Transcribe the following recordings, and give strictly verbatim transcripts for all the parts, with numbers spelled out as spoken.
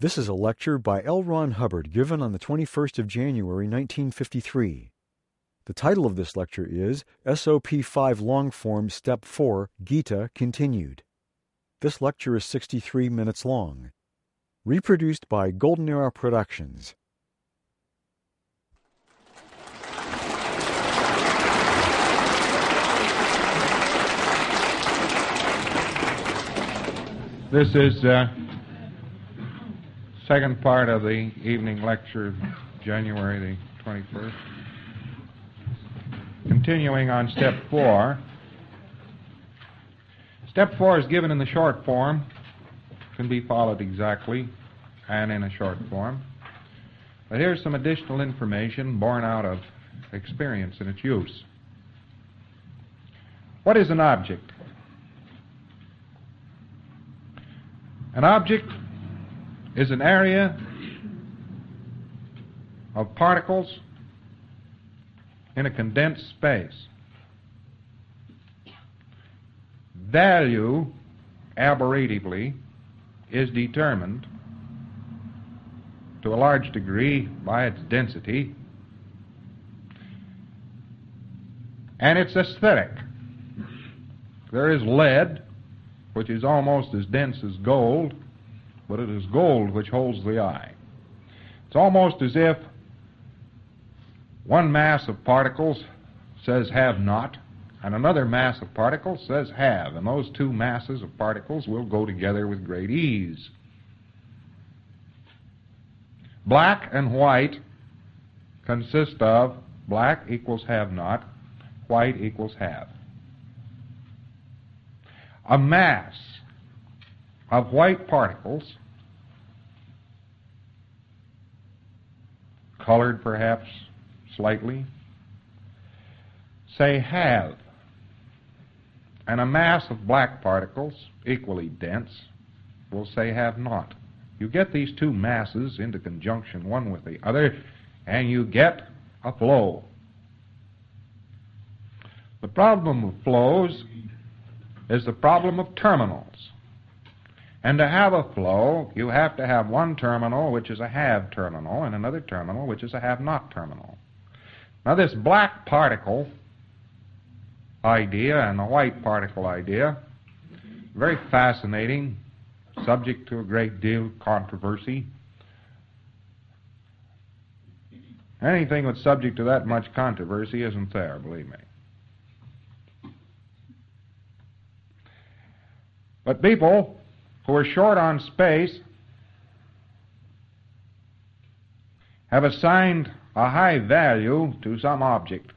This is a lecture by L. Ron Hubbard given on the twenty-first of January, nineteen fifty-three. The title of this lecture is S O P five Longform Step four, Gita Continued. This lecture is sixty-three minutes long. Reproduced by Golden Era Productions. This is uh, second part of the evening lecture, January the twenty-first. Continuing on step four. Step four is given in the short form, can be followed exactly and in a short form. But here's some additional information born out of experience in its use. What is an object? An object is an area of particles in a condensed space. Value, aberratively, is determined to a large degree by its density and its aesthetic. There is lead, which is almost as dense as gold, but it is gold which holds the eye. It's almost as if one mass of particles says have not, and another mass of particles says have, and those two masses of particles will go together with great ease. Black and white consist of black equals have not, white equals have. A mass of white particles, colored perhaps slightly, say have, and a mass of black particles, equally dense, will say have not. You get these two masses into conjunction one with the other, and you get a flow. The problem of flows is the problem of terminals. And to have a flow, you have to have one terminal which is a have terminal and another terminal which is a have not terminal. Now this black particle idea and the white particle idea, very fascinating, subject to a great deal of controversy. Anything that's subject to that much controversy isn't there, believe me. But people who are short on space have assigned a high value to some object.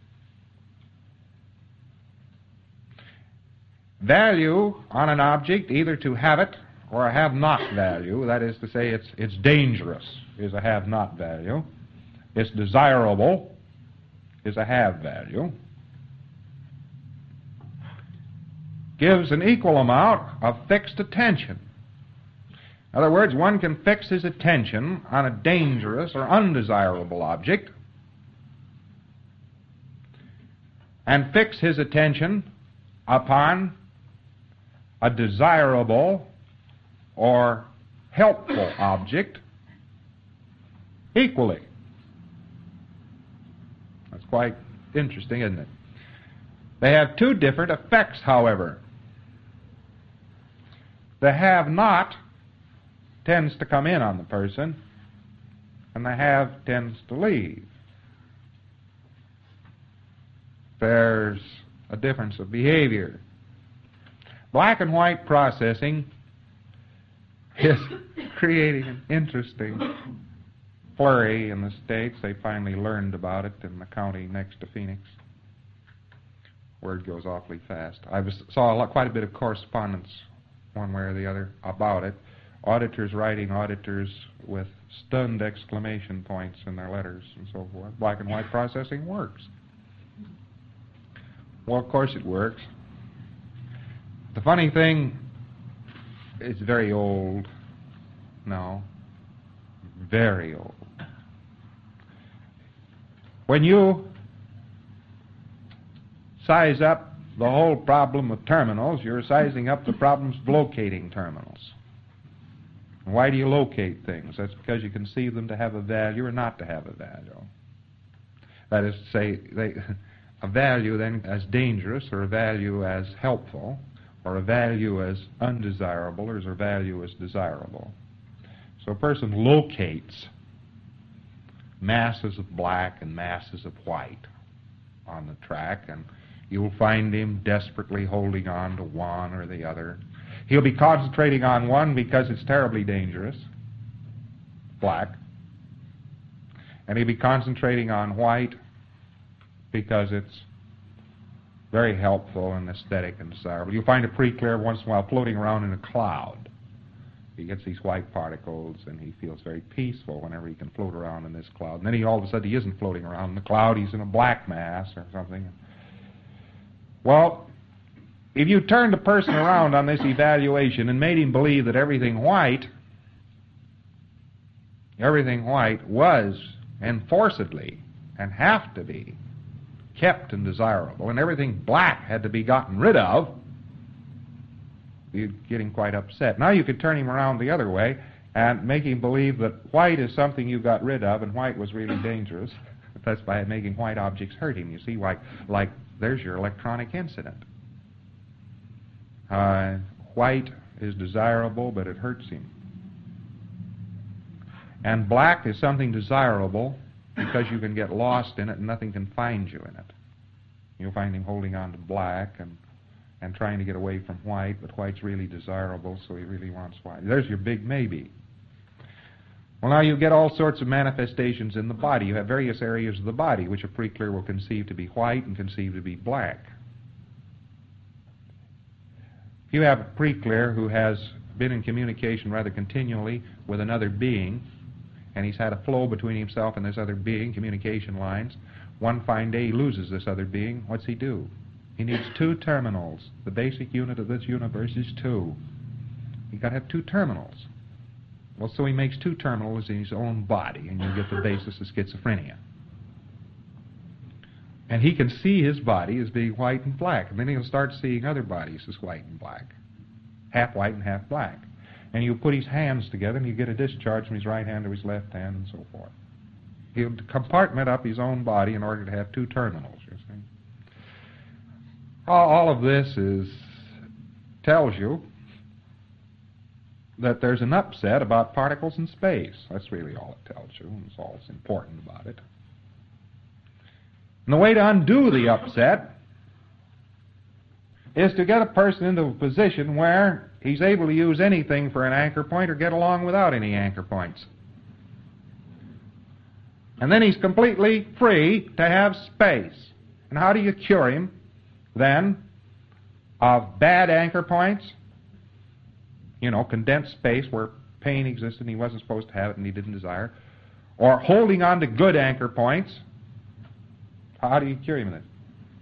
Value on an object, either to have it or a have-not value, that is to say it's, it's dangerous, is a have-not value. It's desirable, is a have value. Gives an equal amount of fixed attention. In other words, one can fix his attention on a dangerous or undesirable object and fix his attention upon a desirable or helpful object equally. That's quite interesting, isn't it? They have two different effects, however. The have-not tends to come in on the person, and the have tends to leave. There's a difference of behavior. Black and white processing is creating an interesting flurry in the States. They finally learned about it in the county next to Phoenix. Word goes awfully fast. I was, saw a lot, quite a bit of correspondence, one way or the other, about it. Auditors writing auditors with stunned exclamation points in their letters and so forth. Black and white processing works. Well, of course it works. The funny thing, it's very old. No, very old. When you size up the whole problem of terminals, you're sizing up the problems of locating terminals. Why do you locate things? That's because you conceive them to have a value or not to have a value. That is to say, they, a value then as dangerous, or a value as helpful, or a value as undesirable, or as a value as desirable. So a person locates masses of black and masses of white on the track, and you'll find him desperately holding on to one or the other. He'll be concentrating on one because it's terribly dangerous, black, and he'll be concentrating on white because it's very helpful and aesthetic and desirable. You'll find a pre-clear once in a while floating around in a cloud. He gets these white particles, and he feels very peaceful whenever he can float around in this cloud. And then he all of a sudden he isn't floating around in the cloud, he's in a black mass or something. Well, if you turned a person around on this evaluation and made him believe that everything white, everything white was enforcedly and have to be kept and desirable, and everything black had to be gotten rid of, you'd get him quite upset. Now you could turn him around the other way and make him believe that white is something you got rid of, and white was really dangerous. That's by making white objects hurt him. You see, like, like there's your electronic incident. Uh, white is desirable, but it hurts him. And black is something desirable because you can get lost in it and nothing can find you in it. You'll find him holding on to black and, and trying to get away from white, but white's really desirable, so he really wants white. There's your big maybe. Well, now you get all sorts of manifestations in the body. You have various areas of the body which a pre-clear will conceive to be white and conceive to be black. If you have a pre-clear who has been in communication rather continually with another being, and he's had a flow between himself and this other being, communication lines, one fine day he loses this other being, what's he do? He needs two terminals. The basic unit of this universe is two. You've got to have two terminals. Well, so he makes two terminals in his own body, and you get the basis of schizophrenia. And he can see his body as being white and black, and then he'll start seeing other bodies as white and black, half white and half black. And you put his hands together, and you get a discharge from his right hand to his left hand, and so forth. He'll compartment up his own body in order to have two terminals, you see. All, all of this is tells you that there's an upset about particles in space. That's really all it tells you, and it's all that's important about it. And the way to undo the upset is to get a person into a position where he's able to use anything for an anchor point or get along without any anchor points. And then he's completely free to have space. And how do you cure him, then, of bad anchor points? You know, condensed space where pain existed and he wasn't supposed to have it and he didn't desire. Or holding on to good anchor points. How do you cure him of it?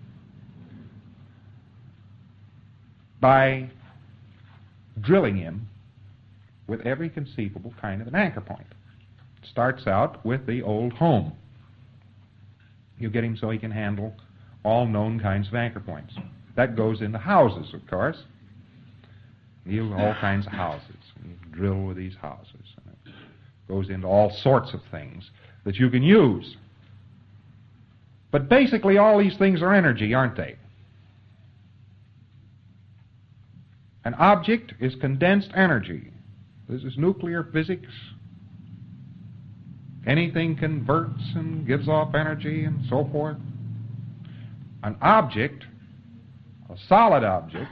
By drilling him with every conceivable kind of an anchor point. It starts out with the old home. You get him so he can handle all known kinds of anchor points. That goes into houses, of course. You all kinds of houses. You drill with these houses. And it goes into all sorts of things that you can use. But basically all these things are energy, aren't they? An object is condensed energy. This is nuclear physics. Anything converts and gives off energy and so forth. An object, a solid object,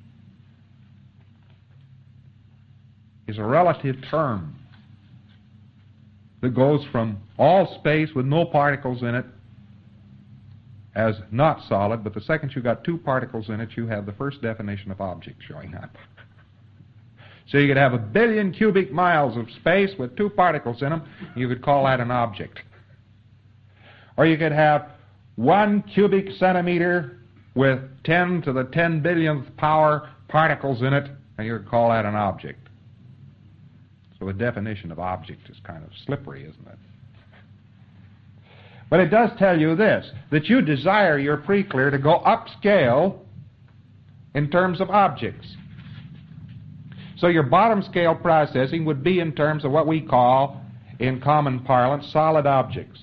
is a relative term that goes from all space with no particles in it as not solid, but the second you got two particles in it, you have the first definition of object showing up. So you could have a billion cubic miles of space with two particles in them, you could call that an object. Or you could have one cubic centimeter with ten to the ten billionth power particles in it, and you could call that an object. So the definition of object is kind of slippery, isn't it? But it does tell you this, that you desire your pre-clear to go upscale in terms of objects. So your bottom scale processing would be in terms of what we call, in common parlance, solid objects.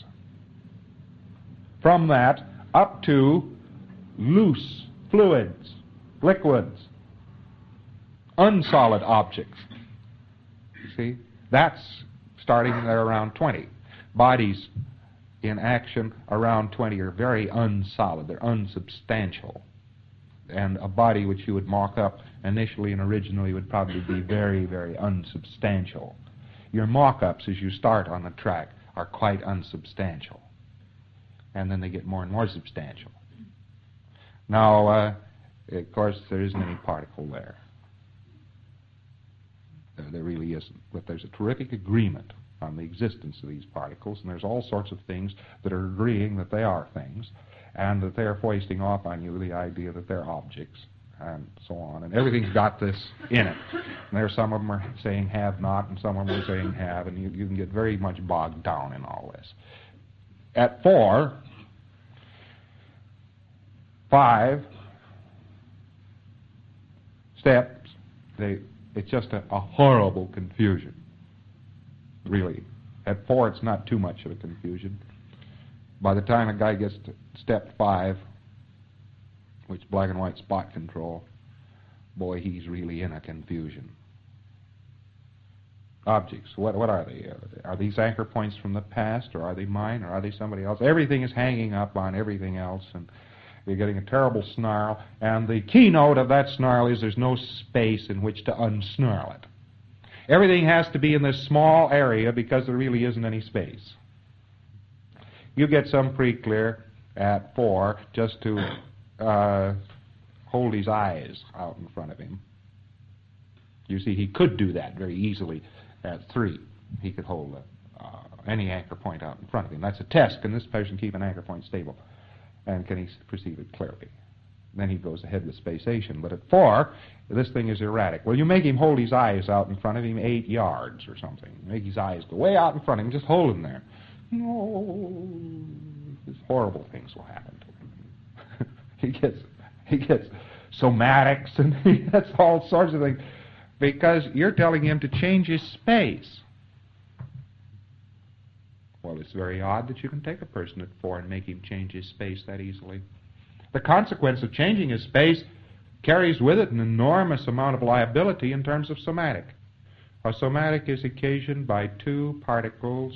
From that up to loose fluids, liquids, unsolid objects. You see? That's starting there around twenty. Bodies in action around twenty are very unsolid. They're unsubstantial. And a body which you would mock up initially and originally would probably be very, very unsubstantial. Your mock-ups as you start on the track are quite unsubstantial. And then they get more and more substantial. Now, uh, of course, there isn't any particle there. There, there really isn't. But there's a terrific agreement on the existence of these particles, and there's all sorts of things that are agreeing that they are things, and that they're foisting off on you the idea that they're objects, and so on. And everything's got this in it. And there's some of them are saying have not, and some of them are saying have, and you, you can get very much bogged down in all this. At four, five steps, they, it's just a, a horrible confusion. Really. At four, it's not too much of a confusion. By the time a guy gets to step five, which is black and white spot control, boy, he's really in a confusion. Objects, what, what are they? Are these anchor points from the past, or are they mine, or are they somebody else? Everything is hanging up on everything else, and you're getting a terrible snarl, and the keynote of that snarl is there's no space in which to unsnarl it. Everything has to be in this small area because there really isn't any space. You get some pretty clear at four just to uh, hold his eyes out in front of him. You see, he could do that very easily at three. He could hold a, uh, any anchor point out in front of him. That's a test. Can this person keep an anchor point stable? And can he perceive it clearly? Then he goes ahead with spatiation. But at four, this thing is erratic. Well, you make him hold his eyes out in front of him eight yards or something. Make his eyes go way out in front of him. Just hold him there. No, these horrible things will happen to him. he gets, he gets somatics and he gets all sorts of things because you're telling him to change his space. Well, it's very odd that you can take a person at four and make him change his space that easily. The consequence of changing his space carries with it an enormous amount of liability in terms of somatic. A somatic is occasioned by two particles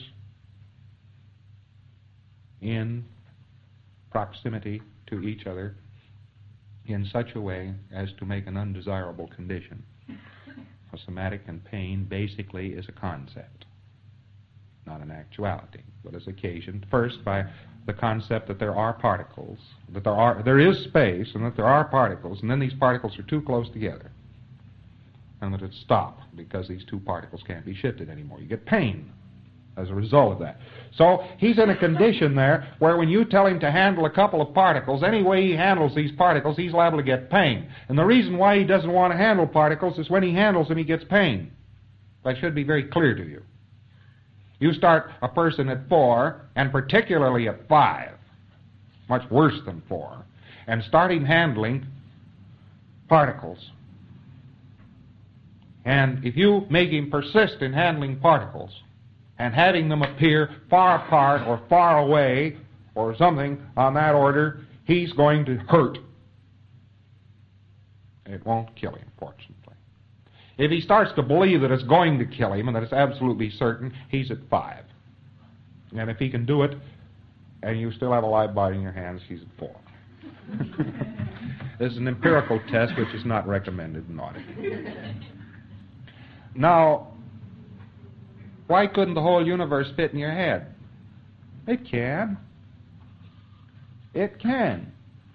in proximity to each other in such a way as to make an undesirable condition. A somatic and pain basically is a concept, not an actuality, but is occasioned first by the concept that there are particles, that there are there is space, and that there are particles, and then these particles are too close together, and that it stops because these two particles can't be shifted anymore. You get pain as a result of that. So he's in a condition there where when you tell him to handle a couple of particles, any way he handles these particles, he's liable to get pain. And the reason why he doesn't want to handle particles is when he handles them, he gets pain. That should be very clear to you. You start a person at four, and particularly at five, much worse than four, and start him handling particles. And if you make him persist in handling particles, and having them appear far apart or far away, or something on that order, he's going to hurt. It won't kill him, fortunately. If he starts to believe that it's going to kill him and that it's absolutely certain, he's at five. And if he can do it, and you still have a live body in your hands, he's at four. This is an empirical test which is not recommended in audit. Now, why couldn't the whole universe fit in your head? It can. It can.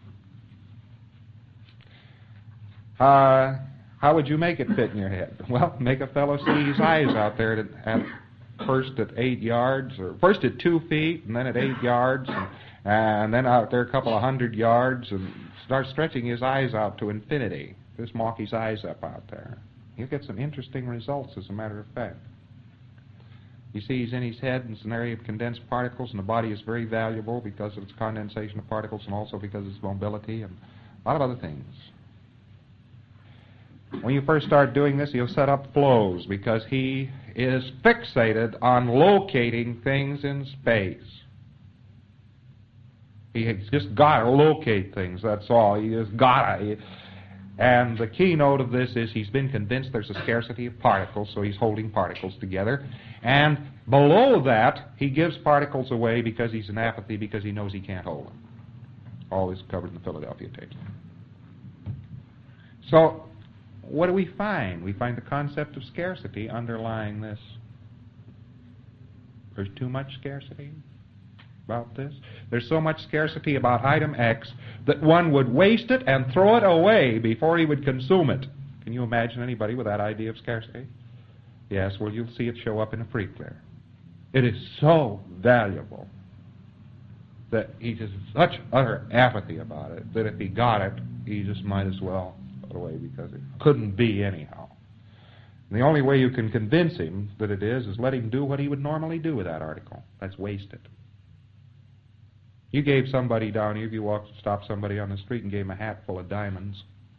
Uh... How would you make it fit in your head? Well, make a fellow see his eyes out there at, at first at eight yards, or first at two feet, and then at eight yards, and, and then out there a couple of hundred yards, and start stretching his eyes out to infinity. Just mock his eyes up out there. You'll get some interesting results, as a matter of fact. You see, he's in his head, and it's an area of condensed particles, and the body is very valuable because of its condensation of particles, and also because of its mobility, and a lot of other things. When you first start doing this, he'll set up flows because he is fixated on locating things in space. He's just got to locate things, that's all. He just got to. And the keynote of this is he's been convinced there's a scarcity of particles, so he's holding particles together. And below that, he gives particles away because he's in apathy, because he knows he can't hold them. All this covered in the Philadelphia tapes. So, what do we find? We find the concept of scarcity underlying this. There's too much scarcity about this. There's so much scarcity about item X that one would waste it and throw it away before he would consume it. Can you imagine anybody with that idea of scarcity? Yes, well, you'll see it show up in a pre-clear. It is so valuable that he just has such utter apathy about it that if he got it, he just might as well throw it away because it couldn't be anyhow. And the only way you can convince him that it is is let him do what he would normally do with that article. That's waste it. You gave somebody down here, if you walked, stopped somebody on the street and gave him a hat full of diamonds,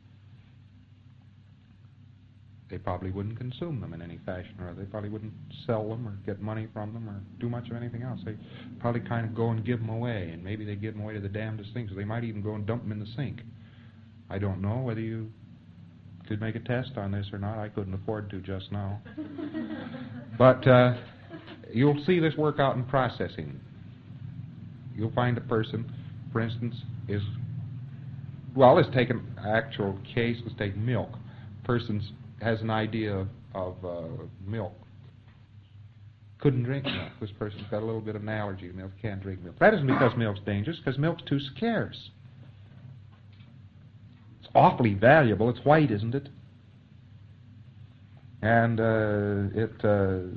they probably wouldn't consume them in any fashion, or they probably wouldn't sell them or get money from them or do much of anything else. They probably kind of go and give them away, and maybe they give them away to the damnedest things. They might even go and dump them in the sink. I don't know whether you could make a test on this or not. I couldn't afford to just now. But uh, you'll see this work out in processing. You'll find a person, for instance, is, well, let's take an actual case. Let's take milk. Person has an idea of, of uh, milk. Couldn't drink milk. This person's got a little bit of an allergy to milk, can't drink milk. That isn't because milk's dangerous, because milk's too scarce. It's awfully valuable. It's white, isn't it? And uh, it uh,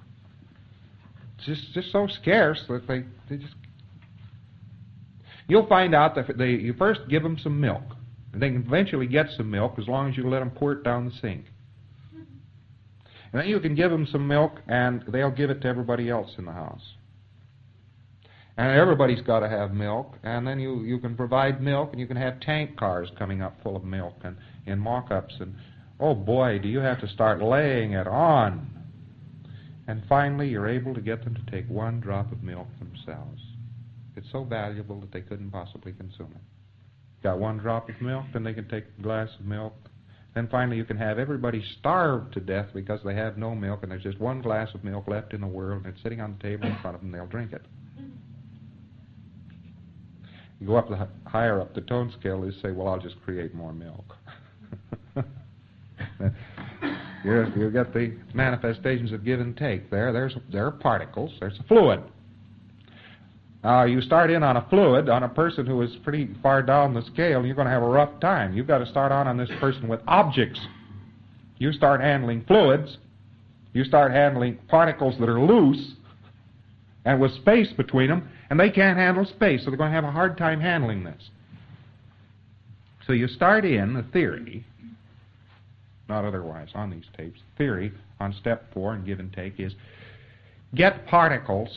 just just so scarce that they, they just... You'll find out that they, you first give them some milk, and they can eventually get some milk as long as you let them pour it down the sink. And then you can give them some milk, and they'll give it to everybody else in the house. And everybody's got to have milk, and then you, you can provide milk, and you can have tank cars coming up full of milk and in mock-ups, and oh boy, do you have to start laying it on. And finally, you're able to get them to take one drop of milk themselves. It's so valuable that they couldn't possibly consume it. Got one drop of milk, then they can take a glass of milk. Then finally you can have everybody starved to death because they have no milk, and there's just one glass of milk left in the world, and it's sitting on the table in front of them, and they'll drink it. You go up the higher up the tone scale, they say, well, I'll just create more milk. you you get the manifestations of give and take there. There's, there are particles. There's a fluid. Now, you start in on a fluid, on a person who is pretty far down the scale, and you're going to have a rough time. You've got to start on on this person with objects. You start handling fluids. You start handling particles that are loose and with space between them, and they can't handle space, so they're going to have a hard time handling this. So you start in the theory, not otherwise on these tapes, theory on step four in give and take is get particles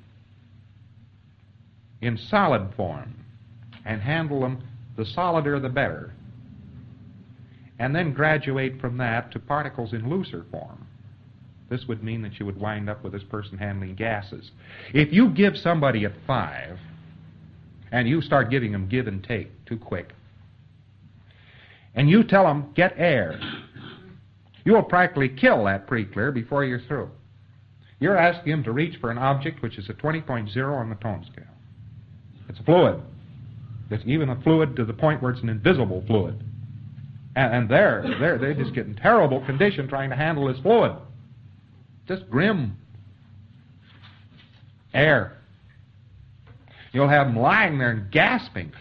in solid form and handle them, the solider the better, and then graduate from that to particles in looser form. This would mean that you would wind up with this person handling gases. If you give somebody at five and you start giving them give and take too quick, and you tell them get air, you will practically kill that pre-clear before you're through. You're asking him to reach for an object which is a twenty point oh on the tone scale. It's a fluid. It's even a fluid to the point where it's an invisible fluid. And, and they're, they're, they just get in terrible condition trying to handle this fluid. Just grim. Air. You'll have them lying there and gasping.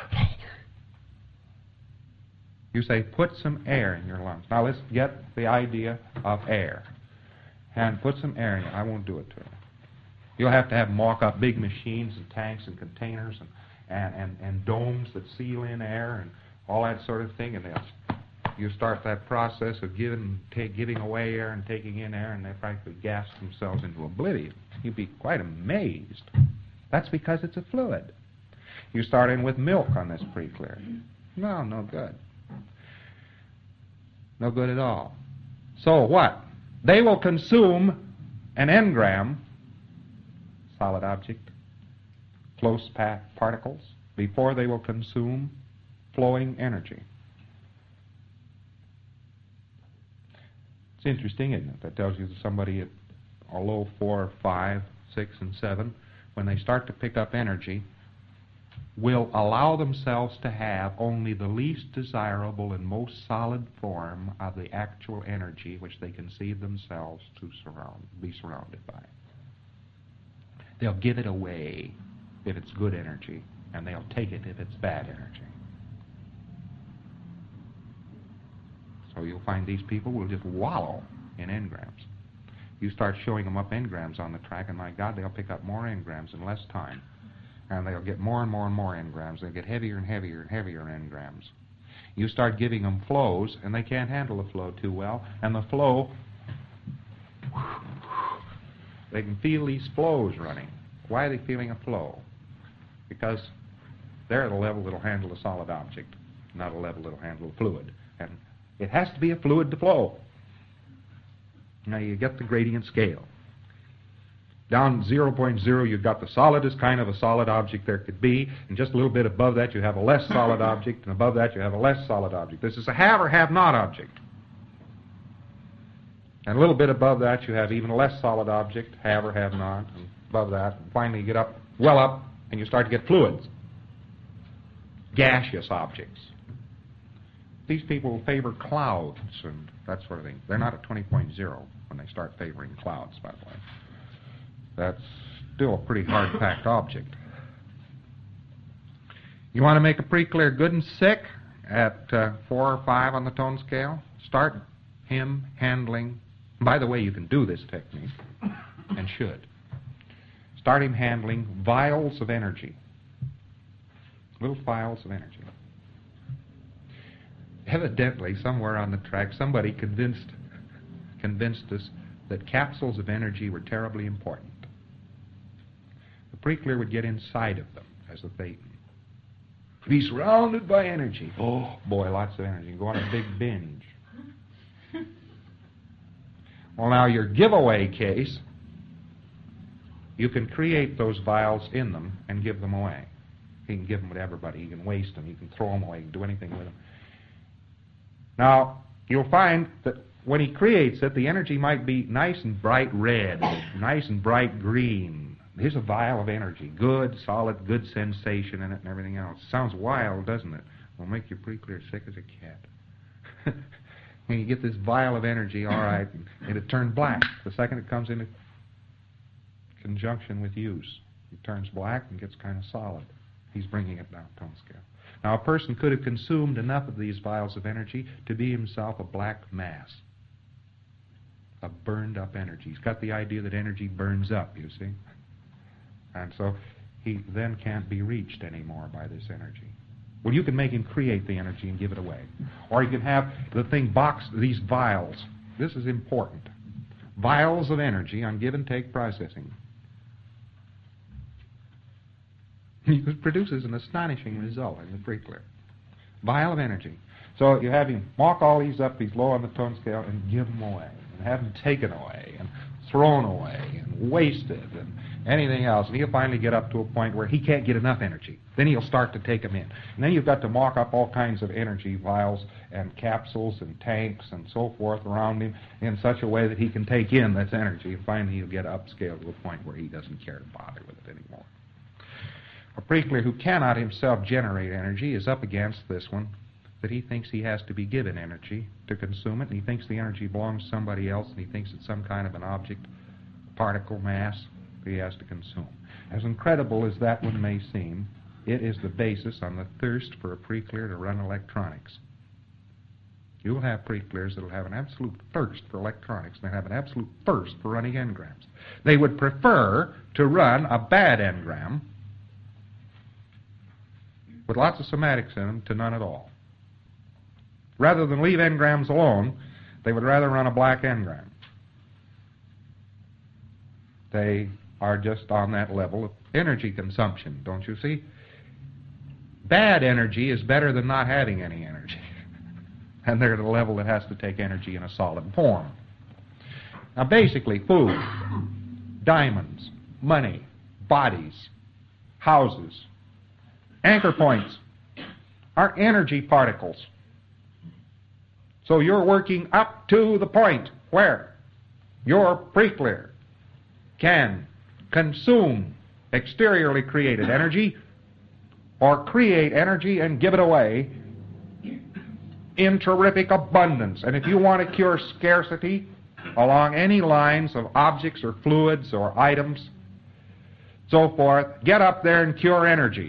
You say, put some air in your lungs. Now let's get the idea of air. And put some air in you. I won't do it to you. You'll have to have them walk up big machines and tanks and containers and, and, and, and domes that seal in air and all that sort of thing. And they'll, you start that process of giving, take, giving away air and taking in air, and they practically gas themselves into oblivion. You'd be quite amazed. That's because it's a fluid. You start in with milk on this pre-clear. No, no good. No good at all. So what? They will consume an engram, solid object, close packed particles, before they will consume flowing energy. It's interesting, isn't it? That tells you that somebody at a low four, five, six, and seven, when they start to pick up energy, will allow themselves to have only the least desirable and most solid form of the actual energy which they conceive themselves to surround, be surrounded by. They'll give it away if it's good energy, and they'll take it if it's bad energy. So you'll find these people will just wallow in engrams. You start showing them up engrams on the track, and my God, they'll pick up more engrams in less time. And they'll get more and more and more engrams. They'll get heavier and heavier and heavier engrams. You start giving them flows, and they can't handle the flow too well. And the flow, they can feel these flows running. Why are they feeling a flow? Because they're at a level that'll handle a solid object, not a level that'll handle a fluid. And it has to be a fluid to flow. Now you get the gradient scale. Down zero point zero, you've got the solidest kind of a solid object there could be, and just a little bit above that you have a less solid object, and above that you have a less solid object. This is a have or have not object. And a little bit above that you have even a less solid object, have or have not, and above that, and finally you get up, well up, and you start to get fluids, gaseous objects. These people favor clouds and that sort of thing. They're not at twenty point zero when they start favoring clouds, by the way. That's still a pretty hard-packed object. You want to make a pretty clear good and sick at uh, four or five on the tone scale? Start him handling. By the way, you can do this technique, and should. Start him handling vials of energy. Little vials of energy. Evidently, somewhere on the track, somebody convinced, convinced us that capsules of energy were terribly important. The pre-clear would get inside of them as a Thetan. Be surrounded by energy. Oh, boy, lots of energy. Go on a big binge. Well, now, your giveaway case, you can create those vials in them and give them away. He can give them to everybody. He can waste them. He can throw them away. He can do anything with them. Now, you'll find that when he creates it, the energy might be nice and bright red, nice and bright green. Here's a vial of energy. Good, solid, good sensation in it and everything else. Sounds wild, doesn't it? Will make you pretty clear sick as a cat. When you get this vial of energy, all right, and it turned black. The second it comes into conjunction with use, it turns black and gets kind of solid. He's bringing it down tone scale. Now, a person could have consumed enough of these vials of energy to be himself a black mass, a burned-up energy. He's got the idea that energy burns up, you see. And so he then can't be reached anymore by this energy. Well, you can make him create the energy and give it away. Or you can have the thing box, these vials. This is important. Vials of energy on give-and-take processing. It produces an astonishing result in the pre-clear. Vial of energy. So you have him walk all these up, he's low on the tone scale, and give them away, and have them taken away, and thrown away, and wasted, and anything else. And he'll finally get up to a point where he can't get enough energy. Then he'll start to take them in. And then you've got to mock up all kinds of energy vials and capsules and tanks and so forth around him in such a way that he can take in this energy. And finally he'll get upscale to a point where he doesn't care to bother with it anymore. A pre-clear who cannot himself generate energy is up against this one, that he thinks he has to be given energy to consume it, and he thinks the energy belongs to somebody else, and he thinks it's some kind of an object, particle, mass, that he has to consume. As incredible as that one may seem, it is the basis on the thirst for a pre-clear to run electronics. You'll have pre-clears that will have an absolute thirst for electronics, and they'll have an absolute thirst for running engrams. They would prefer to run a bad engram with lots of somatics in them to none at all. Rather than leave engrams alone, they would rather run a black engram. They are just on that level of energy consumption, don't you see? Bad energy is better than not having any energy. and they're at a level that has to take energy in a solid form. Now, basically, food, diamonds, money, bodies, houses, anchor points are energy particles. So you're working up to the point where your preclear can consume exteriorly created energy or create energy and give it away in terrific abundance. And if you want to cure scarcity along any lines of objects or fluids or items, so forth, get up there and cure energy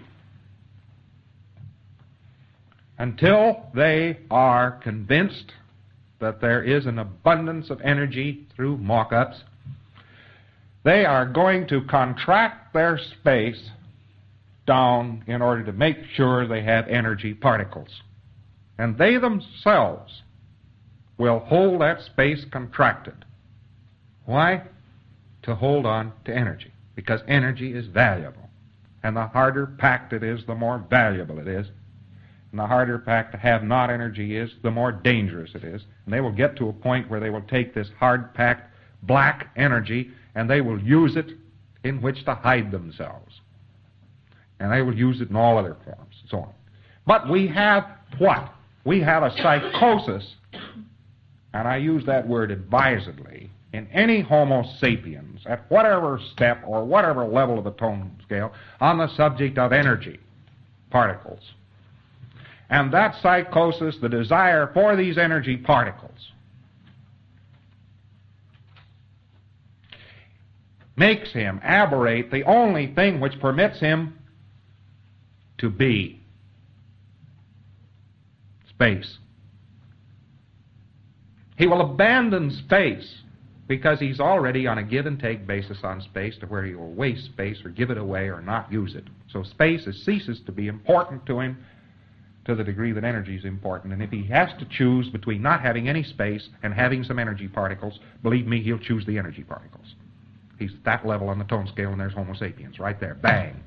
until they are convinced that there is an abundance of energy through mock-ups. They are going to contract their space down in order to make sure they have energy particles. And they themselves will hold that space contracted. Why? To hold on to energy. Because energy is valuable. And the harder packed it is, the more valuable it is. And the harder packed to have not energy is, the more dangerous it is. And they will get to a point where they will take this hard-packed black energy and they will use it in which to hide themselves. And they will use it in all other forms, and so on. But we have what? We have a psychosis, and I use that word advisedly, in any Homo sapiens, at whatever step or whatever level of the tone scale, on the subject of energy particles. And that psychosis, the desire for these energy particles, makes him aberrate the only thing which permits him to be: space. He will abandon space because he's already on a give-and-take basis on space, to where he will waste space or give it away or not use it. So space is, ceases to be important to him to the degree that energy is important. And if he has to choose between not having any space and having some energy particles, believe me, he'll choose the energy particles. He's at that level on the tone scale, and there's Homo sapiens right there. Bang.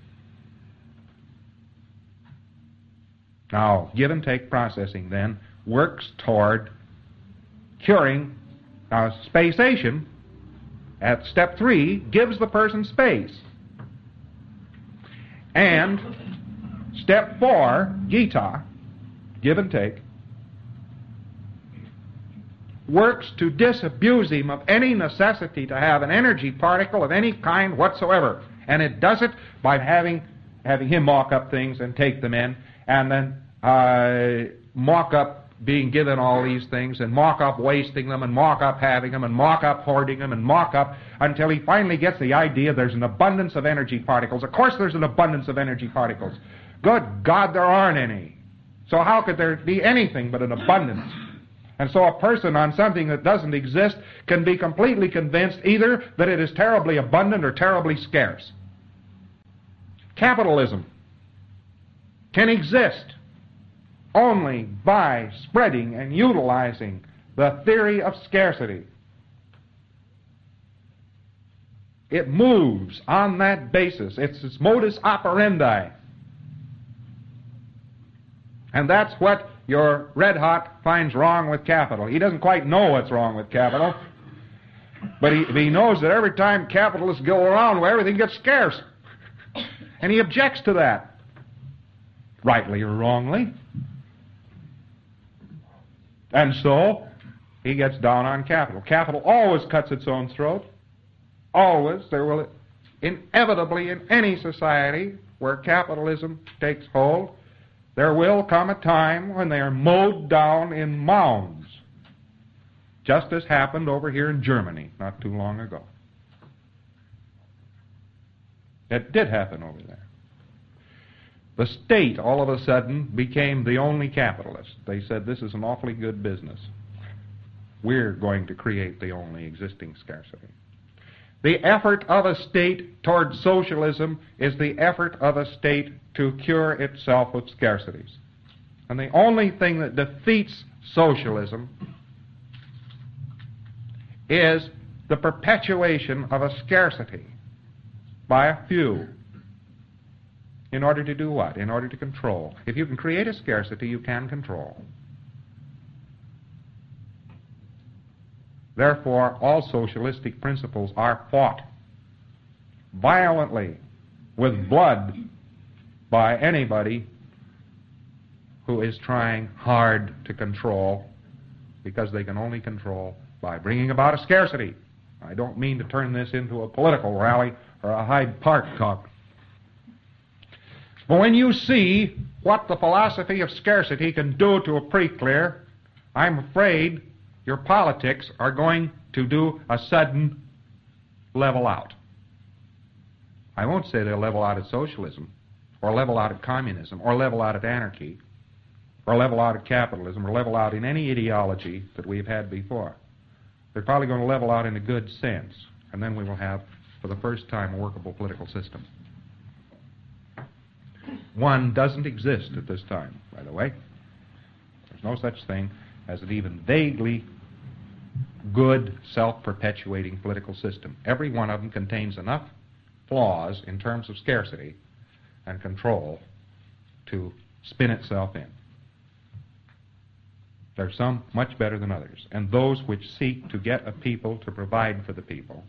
Now, give-and-take processing, then, works toward curing. Now, spacation, at step three, gives the person space. And step four, Gita, give and take, works to disabuse him of any necessity to have an energy particle of any kind whatsoever. And it does it by having, having him mock up things and take them in, and then uh, mock up being given all these things, and mock up wasting them, and mock up having them, and mock up hoarding them, and mock up until he finally gets the idea there's an abundance of energy particles. Of course there's an abundance of energy particles. Good God, there aren't any. So how could there be anything but an abundance? And so a person on something that doesn't exist can be completely convinced either that it is terribly abundant or terribly scarce. Capitalism can exist only by spreading and utilizing the theory of scarcity. It moves on that basis. It's its modus operandi. And that's what your red hot finds wrong with capital. He doesn't quite know what's wrong with capital, but he, he knows that every time capitalists go around, well, everything gets scarce. And he objects to that, rightly or wrongly. And so he gets down on capital. Capital always cuts its own throat. Always. There will inevitably, in any society where capitalism takes hold, there will come a time when they are mowed down in mounds, just as happened over here in Germany not too long ago. It did happen over there. The state, all of a sudden, became the only capitalist. They said, this is an awfully good business. We're going to create the only existing scarcity. The effort of a state toward socialism is the effort of a state to cure itself of scarcities. And the only thing that defeats socialism is the perpetuation of a scarcity by a few. In order to do what? In order to control. If you can create a scarcity, you can control. Therefore, all socialistic principles are fought violently with blood by anybody who is trying hard to control, because they can only control by bringing about a scarcity. I don't mean to turn this into a political rally or a Hyde Park talk. But when you see what the philosophy of scarcity can do to a pre-clear, I'm afraid your politics are going to do a sudden level out. I won't say they'll level out at socialism, or level out at communism, or level out at anarchy, or level out at capitalism, or level out in any ideology that we've had before. They're probably going to level out in a good sense, and then we will have, for the first time, a workable political system. One doesn't exist at this time, by the way. There's no such thing as an even vaguely good, self-perpetuating political system. Every one of them contains enough flaws in terms of scarcity and control to spin itself in. There are some much better than others, and those which seek to get a people to provide for the people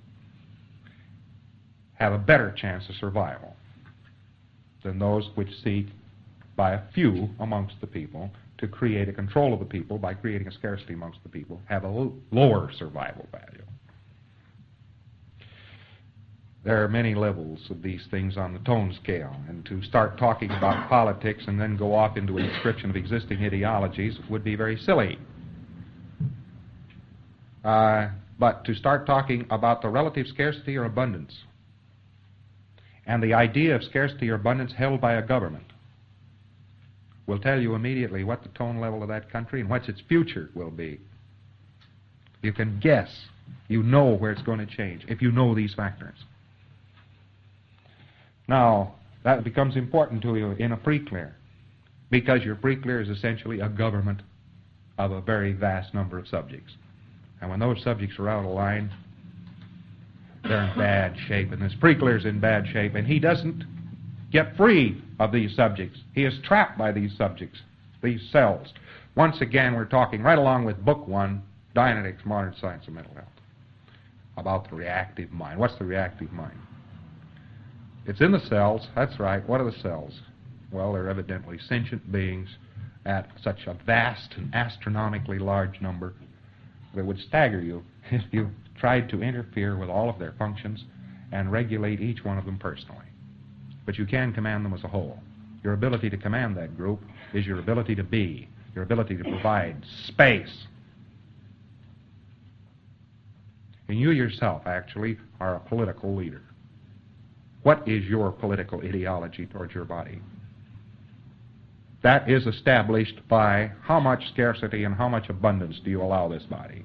have a better chance of survival than those which seek, by a few amongst the people, to create a control of the people by creating a scarcity amongst the people, have a l- lower survival value. There are many levels of these things on the tone scale, and to start talking about politics and then go off into a description of existing ideologies would be very silly. Uh, but to start talking about the relative scarcity or abundance and the idea of scarcity or abundance held by a government will tell you immediately what the tone level of that country and what its future will be. You can guess. You know where it's going to change if you know these factors. Now, that becomes important to you in a pre-clear, because your pre-clear is essentially a government of a very vast number of subjects. And when those subjects are out of line, they're in bad shape, and this pre-clear is in bad shape, and he doesn't get free of these subjects. He is trapped by these subjects, these cells. Once again, we're talking right along with Book One, Dianetics, Modern Science of Mental Health, about the reactive mind. What's the reactive mind? It's in the cells. That's right. What are the cells? Well, they're evidently sentient beings at such a vast and astronomically large number that would stagger you if you tried to interfere with all of their functions and regulate each one of them personally. But you can command them as a whole. Your ability to command that group is your ability to be, your ability to provide space. And you yourself, actually, are a political leader. What is your political ideology towards your body? That is established by how much scarcity and how much abundance do you allow this body.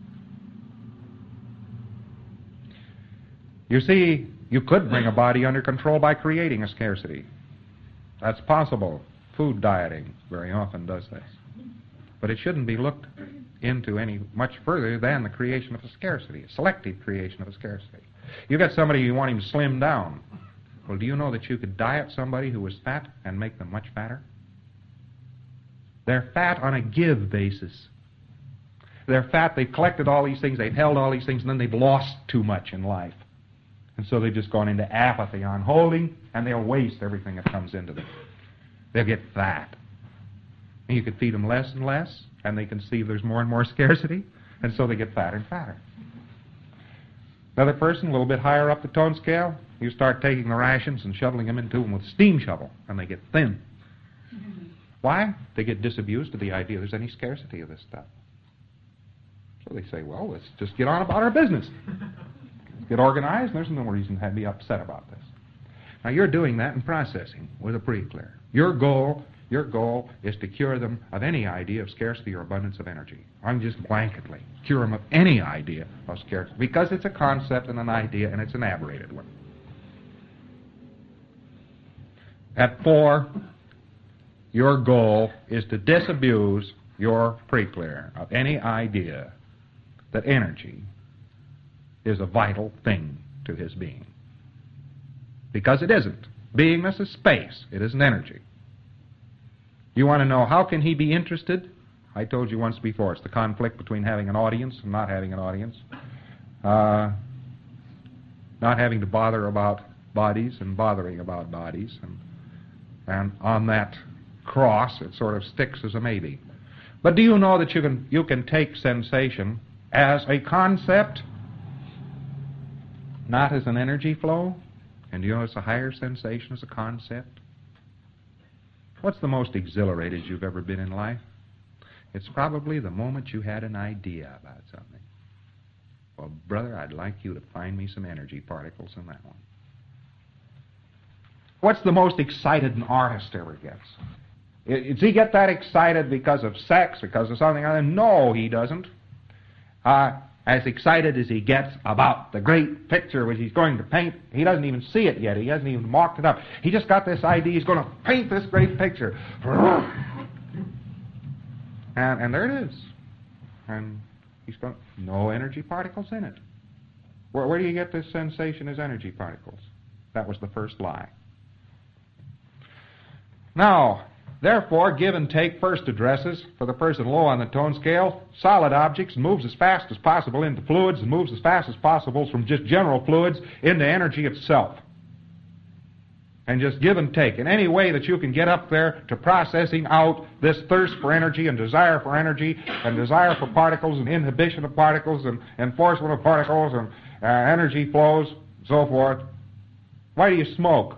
You see, you could bring a body under control by creating a scarcity. That's possible. Food dieting very often does this. But it shouldn't be looked into any much further than the creation of a scarcity, a selective creation of a scarcity. You got somebody you want him to slim down. Well, do you know that you could diet somebody who was fat and make them much fatter? They're fat on a give basis. They're fat, they've collected all these things, they've held all these things, and then they've lost too much in life. And so they've just gone into apathy on holding, and they'll waste everything that comes into them. They'll get fat. And you could feed them less and less, and they can see there's more and more scarcity, and so they get fatter and fatter. Another person, a little bit higher up the tone scale, you start taking the rations and shoveling them into them with a steam shovel, and they get thin. Why? They get disabused of the idea there's any scarcity of this stuff. So they say, well, let's just get on about our business. Let's get organized, and there's no reason to be upset about this. Now, you're doing that in processing with a pre-clear. Your goal, your goal is to cure them of any idea of scarcity or abundance of energy. I'm just blanketly cure them of any idea of scarcity, because it's a concept and an idea, and it's an aberrated one. At four, your goal is to disabuse your pre-clear of any idea that energy is a vital thing to his being. Because it isn't. Beingness is space. It isn't energy. You want to know how can he be interested I told you once before, it's the conflict between having an audience and not having an audience. Uh, not having to bother about bodies and bothering about bodies. And, and on that cross, it sort of sticks as a maybe. But do you know that you can, you can take sensation as a concept, not as an energy flow? And do you know it's a higher sensation as a concept? What's the most exhilarated you've ever been in life? It's probably the moment you had an idea about something. Well, brother, I'd like you to find me some energy particles in that one. What's the most excited an artist ever gets? Does he get that excited because of sex, because of something other? No, he doesn't. Uh, as excited as he gets about the great picture which he's going to paint, he doesn't even see it yet. He hasn't even mocked it up. He just got this idea, he's going to paint this great picture. And, and there it is. And he's going, no energy particles in it. Where, where do you get this sensation as energy particles? That was the first lie. Now, therefore, give and take first addresses for the person low on the tone scale, solid objects, and moves as fast as possible into fluids, and moves as fast as possible from just general fluids into energy itself. And just give and take in any way that you can get up there to processing out this thirst for energy and desire for energy and desire for particles and inhibition of particles and enforcement of particles and uh, energy flows, and so forth. Why do you smoke?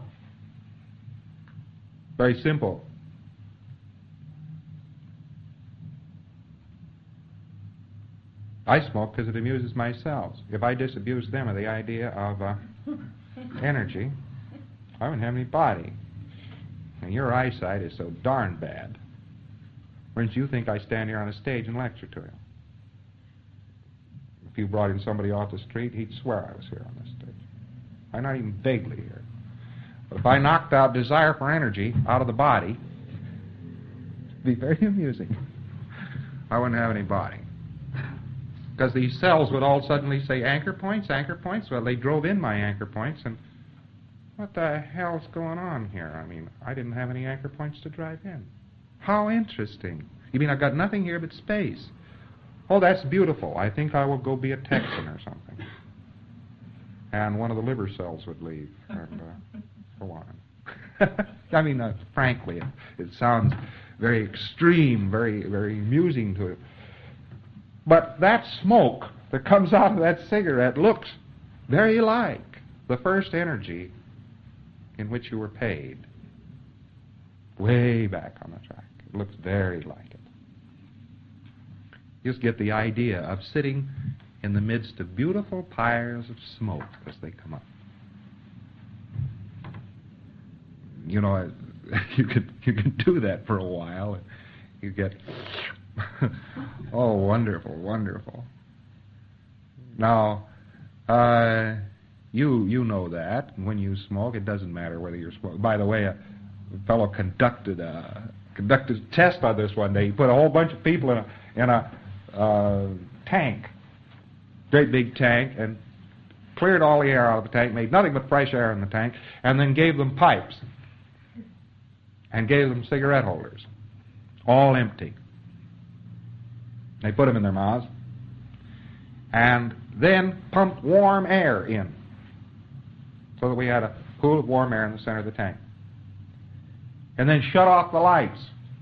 Very simple. I smoke because it amuses my cells. If I disabuse them of the idea of uh, energy, I wouldn't have any body. And your eyesight is so darn bad. Wouldn't you think I stand here on a stage and lecture to you? If you brought in somebody off the street, he'd swear I was here on this stage. I'm not even vaguely here. But if I knocked out desire for energy out of the body, it'd be very amusing. I wouldn't have any body. Because these cells would all suddenly say, anchor points, anchor points. Well, they drove in my anchor points, and what the hell's going on here? I mean, I didn't have any anchor points to drive in. How interesting. You mean I've got nothing here but space? Oh, that's beautiful. I think I will go be a Texan or something. And one of the liver cells would leave and uh, go on. I mean, uh, frankly, it, it sounds very extreme, very, very amusing to it. But that smoke that comes out of that cigarette looks very like the first energy in which you were paid, way back on the track. It looks very like it. You just get the idea of sitting in the midst of beautiful pyres of smoke as they come up. You know, you could you could do that for a while. You get, oh, wonderful, wonderful. Now, uh, You you know that. When you smoke, it doesn't matter whether you're smoking. By the way, a fellow conducted a conducted a test on this one day. He put a whole bunch of people in a in a uh, tank, great big tank, and cleared all the air out of the tank, made nothing but fresh air in the tank, and then gave them pipes and gave them cigarette holders, all empty. They put them in their mouths, and then pumped warm air in, so that we had a pool of warm air in the center of the tank. And then shut off the lights.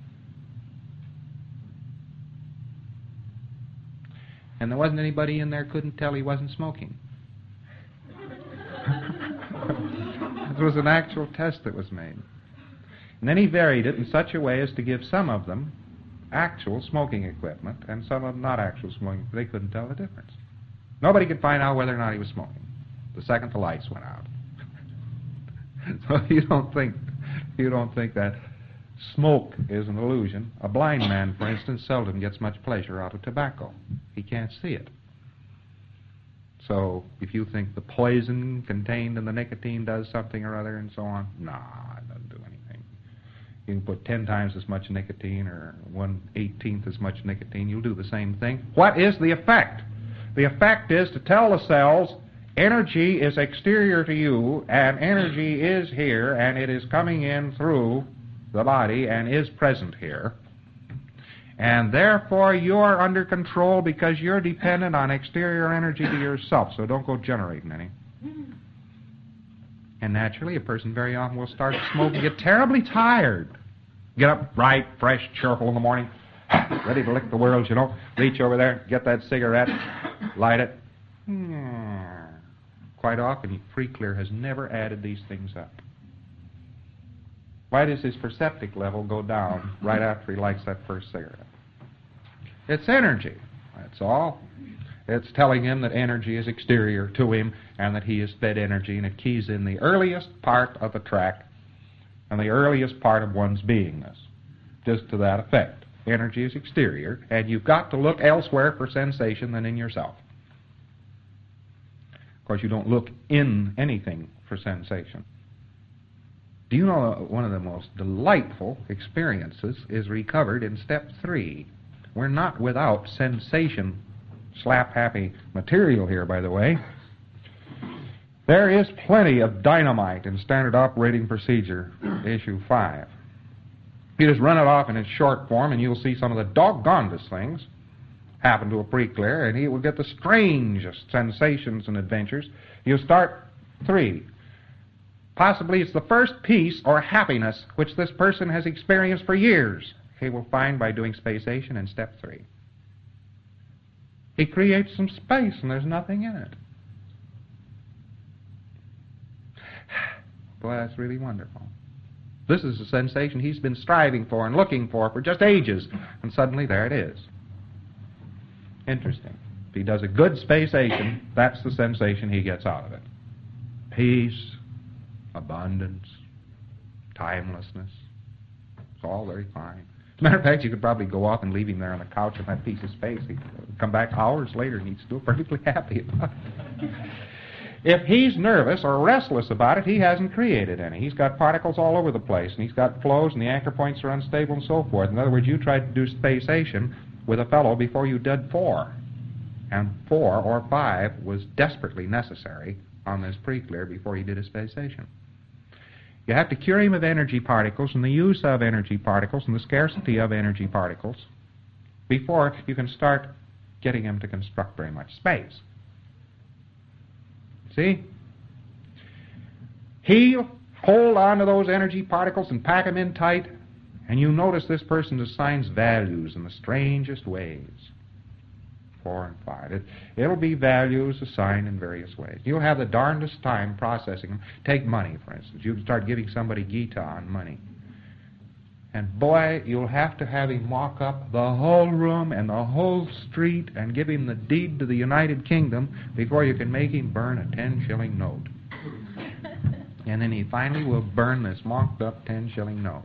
And there wasn't anybody in there couldn't tell he wasn't smoking. It was an actual test that was made. And then he varied it in such a way as to give some of them actual smoking equipment and some of them not actual smoking. They couldn't tell the difference. Nobody could find out whether or not he was smoking the second the lights went out. So you don't think you don't think that smoke is an illusion. A blind man, for instance, seldom gets much pleasure out of tobacco. He can't see it. So if you think the poison contained in the nicotine does something or other and so on, nah, it doesn't do anything. You can put ten times as much nicotine or one eighteenth as much nicotine, you'll do the same thing. What is the effect? The effect is to tell the cells, energy is exterior to you, and energy is here, and it is coming in through the body and is present here. And therefore, you're under control because you're dependent on exterior energy to yourself, so don't go generating any. And naturally, a person very often will start to smoke and get terribly tired. Get up bright, fresh, cheerful in the morning, ready to lick the world, you know. Reach over there, get that cigarette, light it. Quite often, free clear has never added these things up. Why does his perceptic level go down right after he lights that first cigarette? It's energy, that's all. It's telling him that energy is exterior to him and that he is fed energy, and it keys in the earliest part of the track and the earliest part of one's beingness, just to that effect. Energy is exterior, and you've got to look elsewhere for sensation than in yourself. Of course, you don't look in anything for sensation. Do you know one of the most delightful experiences is recovered in step three? We're not without sensation, slap-happy material here, by the way. There is plenty of dynamite in Standard Operating Procedure, Issue five. You just run it off in its short form, and you'll see some of the doggonedest things happen to a pre-clear, and he will get the strangest sensations and adventures. You start three. Possibly it's the first peace or happiness which this person has experienced for years. He will find by doing spatiation in step three. He creates some space, and there's nothing in it. Boy, that's really wonderful. This is a sensation he's been striving for and looking for for just ages, and suddenly there it is. Interesting. If he does a good spatiation, that's the sensation he gets out of it. Peace, abundance, timelessness. It's all very fine. As a matter of fact, you could probably go off and leave him there on the couch in that piece of space. He'd come back hours later and he's still perfectly happy about it. If he's nervous or restless about it, he hasn't created any. He's got particles all over the place, and he's got flows, and the anchor points are unstable and so forth. In other words, you tried to do spatiation with a fellow before you did four. And four or five was desperately necessary on this pre-clear before he did his spatiation. You have to cure him of energy particles and the use of energy particles and the scarcity of energy particles before you can start getting him to construct very much space. See? He'll hold on to those energy particles and pack them in tight, and you notice this person assigns values in the strangest ways. Four and five. It, it'll be values assigned in various ways. You'll have the darndest time processing them. Take money, for instance. You can start giving somebody Gita on money. And boy, you'll have to have him walk up the whole room and the whole street and give him the deed to the United Kingdom before you can make him burn a ten-shilling note. And then he finally will burn this mocked-up ten-shilling note.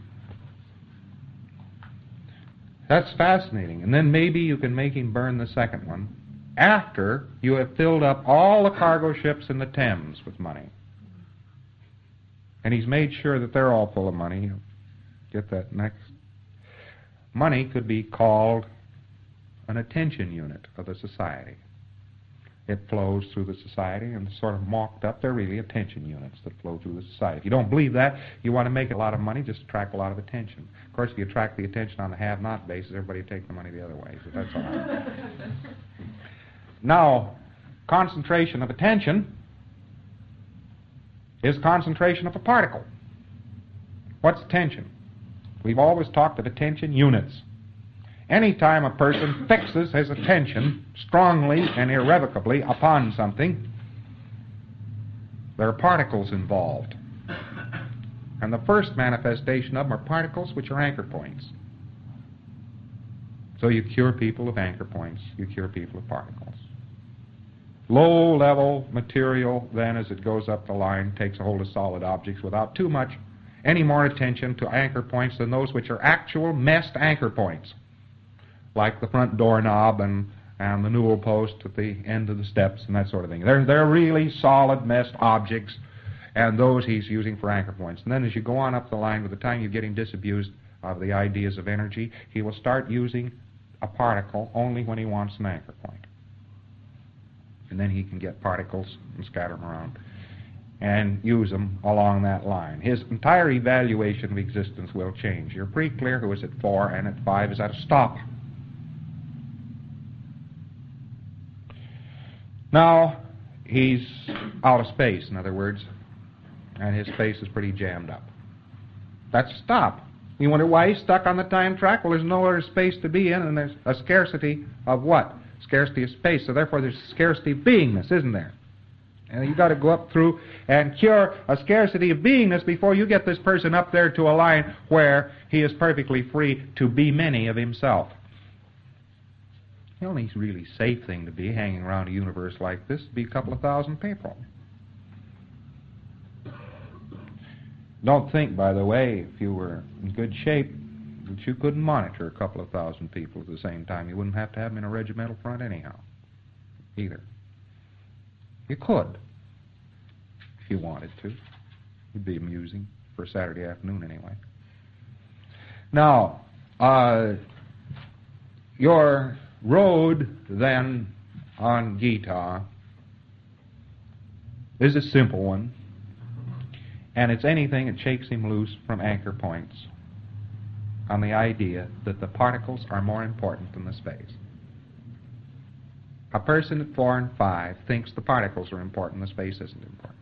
That's fascinating. And then maybe you can make him burn the second one after you have filled up all the cargo ships in the Thames with money. And he's made sure that they're all full of money. Get that next. Money could be called an attention unit of the society. It flows through the society and sort of mocked up. They're really attention units that flow through the society. If you don't believe that, you want to make a lot of money, just attract a lot of attention. Of course, if you attract the attention on the have-not basis, everybody will take the money the other way. So that's all right. Now, concentration of attention is concentration of a particle. What's attention? We've always talked of attention units. Any time a person fixes his attention strongly and irrevocably upon something, there are particles involved. And the first manifestation of them are particles which are anchor points. So you cure people of anchor points, you cure people of particles. Low-level material, then, as it goes up the line, takes a hold of solid objects without too much, any more attention to anchor points than those which are actual messed anchor points, like the front doorknob and, and the newel post at the end of the steps and that sort of thing. They're, they're really solid messed objects, and those he's using for anchor points. And then as you go on up the line, by the time you get him disabused of the ideas of energy, he will start using a particle only when he wants an anchor point. And then he can get particles and scatter them around. and use them along that line. His entire evaluation of existence will change. You're pretty clear who is at four and at five is at a stop. Now, he's out of space, in other words, and his space is pretty jammed up. That's a stop. You wonder why he's stuck on the time track? Well, there's no other space to be in, and there's a scarcity of what? Scarcity of space, so therefore there's scarcity of beingness, isn't there? And you've got to go up through and cure a scarcity of beingness before you get this person up there to a line where he is perfectly free to be many of himself. The only really safe thing to be hanging around a universe like this would be a couple of thousand people. Don't think, by the way, if you were in good shape, that you couldn't monitor a couple of thousand people at the same time. You wouldn't have to have them in a regimental front anyhow, either. You could, if you wanted to. It'd be amusing for a Saturday afternoon anyway. Now, uh, your road then on Gita is a simple one, and it's anything that shakes him loose from anchor points on the idea that the particles are more important than the space. A person at four and five thinks the particles are important, the space isn't important.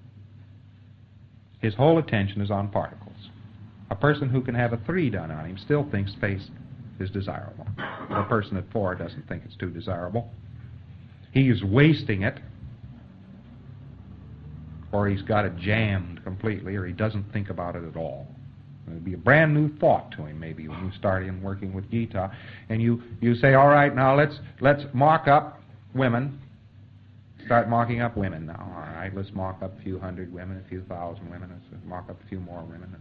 His whole attention is on particles. A person who can have a three done on him still thinks space is desirable. A person at four doesn't think it's too desirable. He is wasting it, or he's got it jammed completely, or he doesn't think about it at all. It'll be a brand new thought to him, maybe, when you start in working with Gita, and you, you say, all right, now let's let's mock up women. Start mocking up women now. All right, let's mock up a few hundred women, a few thousand women. Let's mock up a few more women.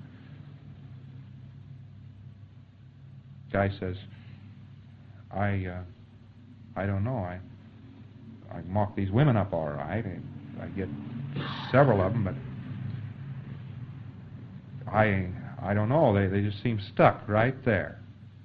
Guy says, I uh, I don't know. I I mock these women up all right. I, I get several of them, but I I don't know. They they just seem stuck right there.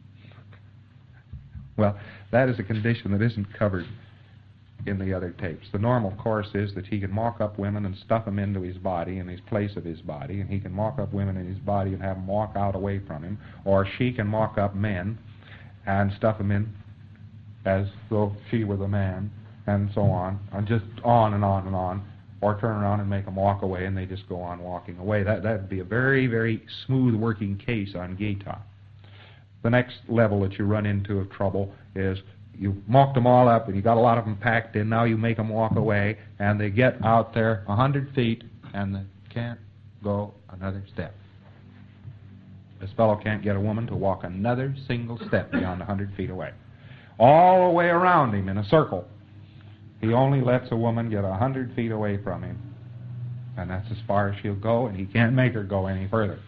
Well, that is a condition that isn't covered in the other tapes. The normal course is that he can mock up women and stuff them into his body, in his place of his body, and he can mock up women in his body and have them walk out away from him, or she can mock up men and stuff them in as though she were the man, and so on, and just on and on and on, or turn around and make them walk away, and they just go on walking away. That that would be a very, very smooth working case on Gita. The next level that you run into of trouble is you mocked them all up, and you got a lot of them packed in. Now you make them walk away, and they get out there a hundred feet, and they can't go another step. This fellow can't get a woman to walk another single step beyond a hundred feet away. All the way around him in a circle, he only lets a woman get a hundred feet away from him, and that's as far as she'll go, and he can't make her go any further.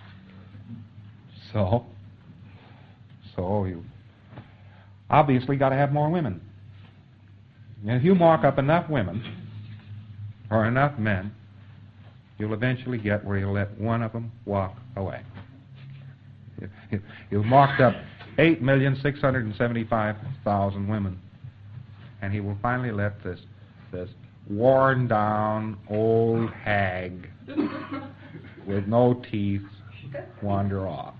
So, so you obviously got to have more women. And if you mock up enough women, or enough men, you'll eventually get where you'll let one of them walk away. You've mocked up eight million six hundred seventy-five thousand women, and he will finally let this, this worn-down old hag with no teeth wander off.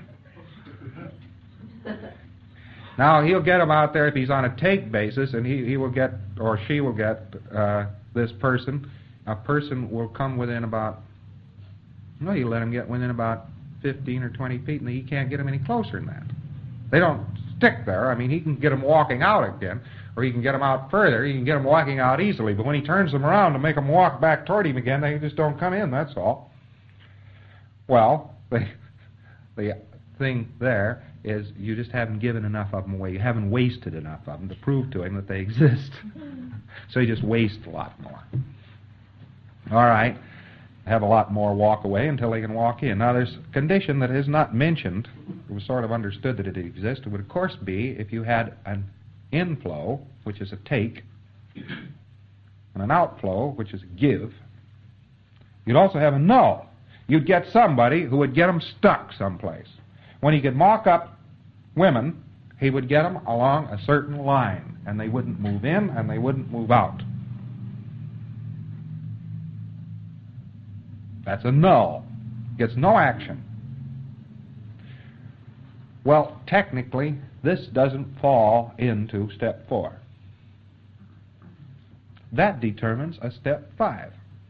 Now, he'll get him out there if he's on a take basis, and he, he will get, or she will get, uh, this person. A person will come within about, no, you let him get within about fifteen or twenty feet, and he can't get him any closer than that. They don't stick there. I mean, he can get them walking out again, or he can get them out further. He can get them walking out easily, but when he turns them around to make them walk back toward him again, they just don't come in, that's all. Well, the, the thing there is you just haven't given enough of them away. You haven't wasted enough of them to prove to him that they exist. So you just waste a lot more. All right. Have a lot more walk away until they can walk in. Now, there's a condition that is not mentioned. It was sort of understood that it existed. It would, of course, be if you had an inflow, which is a take, and an outflow, which is a give. You'd also have a null. You'd get somebody who would get them stuck someplace. When he could mock up women, he would get them along a certain line, and they wouldn't move in and they wouldn't move out. That's a null. Gets no action. Well, technically, this doesn't fall into step four. That determines a step five.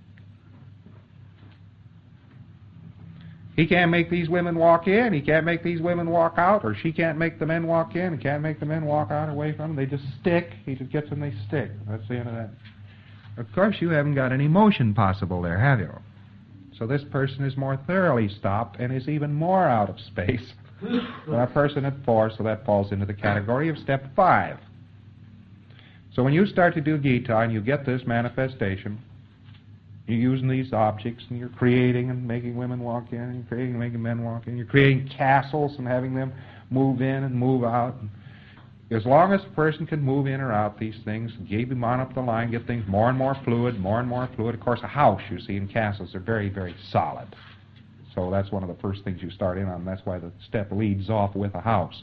He can't make these women walk in, he can't make these women walk out, or she can't make the men walk in, he can't make the men walk out away from them. They just stick. He just gets them, they stick. That's the end of that. Of course, you haven't got any motion possible there, have you? So this person is more thoroughly stopped and is even more out of space than a person at four, so that falls into the category of step five. So when you start to do Gita and you get this manifestation, you're using these objects and you're creating and making women walk in, and you're creating and making men walk in, you're creating castles and having them move in and move out. And as long as a person can move in or out these things, keep them on up the line, get things more and more fluid, more and more fluid. Of course, a house, you see, in castles are very, very solid. So that's one of the first things you start in on. That's why the step leads off with a house.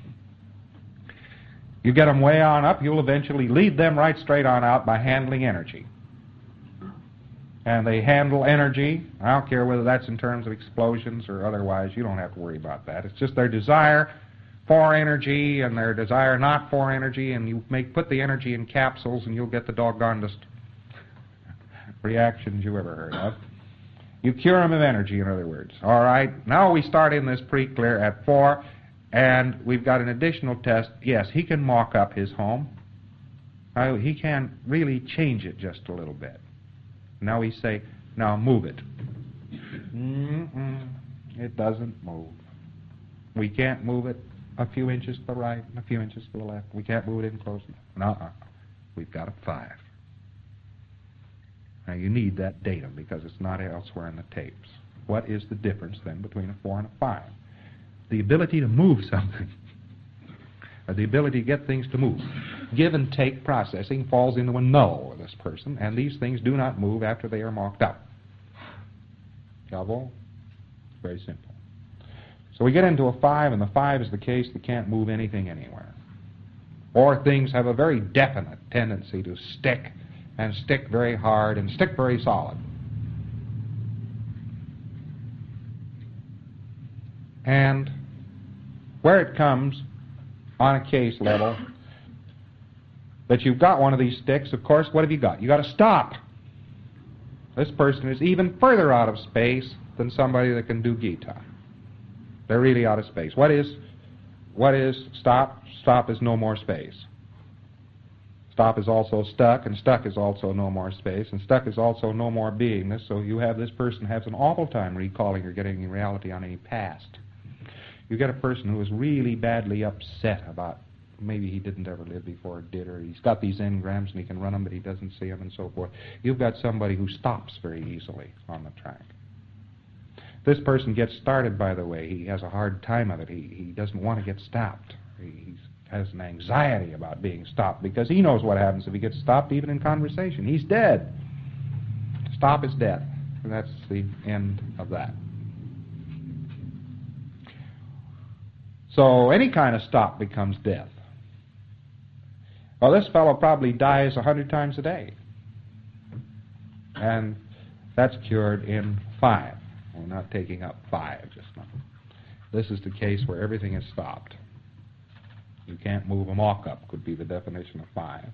You get them way on up, you'll eventually lead them right straight on out by handling energy. And they handle energy. I don't care whether that's in terms of explosions or otherwise. You don't have to worry about that. It's just their desire for energy and their desire not for energy, and you make put the energy in capsules and you'll get the doggonedest reactions you ever heard of. You cure them of energy, in other words. All right, now we start in this pre-clear at four, and we've got an additional test. Yes, he can mock up his home. Uh, he can really change it just a little bit. Now we say, now move it. Mm-mm, it doesn't move. We can't move it a few inches to the right and a few inches to the left. We can't move it in close enough. No, we've got a five. Now you need that datum because it's not elsewhere in the tapes. What is the difference then between a four and a five? The ability to move something, or the ability to get things to move. Give and take processing falls into a null with this person, and these things do not move after they are marked up. Bravo? Very simple. So we get into a five, and the five is the case that can't move anything anywhere. Or things have a very definite tendency to stick, and stick very hard, and stick very solid. And where it comes on a case level that you've got one of these sticks, of course, what have you got? You've got to stop. This person is even further out of space than somebody that can do Gita. They're really out of space. What is, what is stop? Stop is no more space. Stop is also stuck, and stuck is also no more space, and stuck is also no more beingness, so you have this person has an awful time recalling or getting reality on any past. You get a person who is really badly upset about maybe he didn't ever live before or did, or he's got these engrams and he can run them but he doesn't see them and so forth. You've got somebody who stops very easily on the track. This person gets started, by the way. He has a hard time of it. He, he doesn't want to get stopped. He has an anxiety about being stopped because he knows what happens if he gets stopped, even in conversation. He's dead. Stop is death. And that's the end of that. So any kind of stop becomes death. Well, this fellow probably dies a hundred times a day. And that's cured in five. We're not taking up five just now. This is the case where everything is stopped. You can't move a mock-up, could be the definition of five.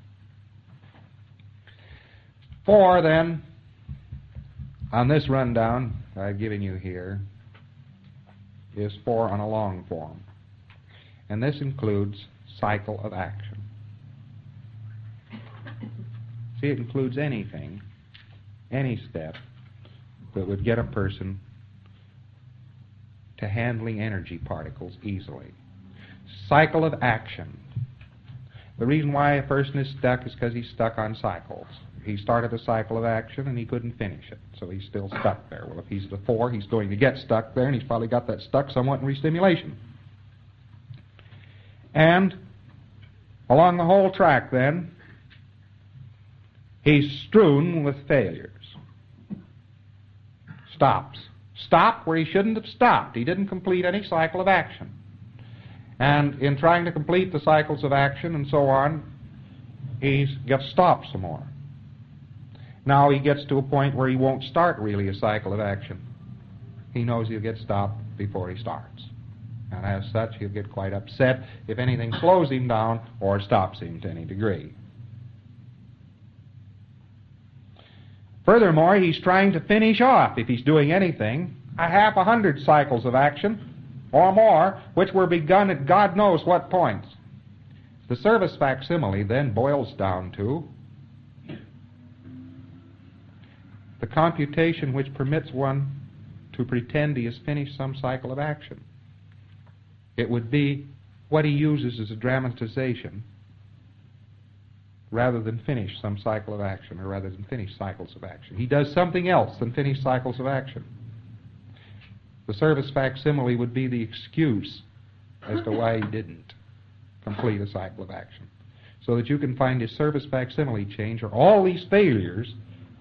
Four, then, on this rundown I've given you here, is four on a long form. And this includes cycle of action. See, it includes anything, any step that would get a person to handling energy particles easily. Cycle of action. The reason why a person is stuck is because he's stuck on cycles. He started a cycle of action and he couldn't finish it, so he's still stuck there. Well, if he's the four, he's going to get stuck there, and he's probably got that stuck somewhat in restimulation. And along the whole track, then, he's strewn with failures. Stops. Stopped where he shouldn't have stopped. He didn't complete any cycle of action. And in trying to complete the cycles of action and so on, he's got stopped some more. Now he gets to a point where he won't start really a cycle of action. He knows he'll get stopped before he starts. And as such, he'll get quite upset if anything slows him down or stops him to any degree. Furthermore, he's trying to finish off, if he's doing anything, a half a hundred cycles of action or more, which were begun at God knows what points. The service facsimile then boils down to the computation which permits one to pretend he has finished some cycle of action. It would be what he uses as a dramatization rather than finish some cycle of action, or rather than finish cycles of action. He does something else than finish cycles of action. The service facsimile would be the excuse as to why he didn't complete a cycle of action. So that you can find his service facsimile change, or all these failures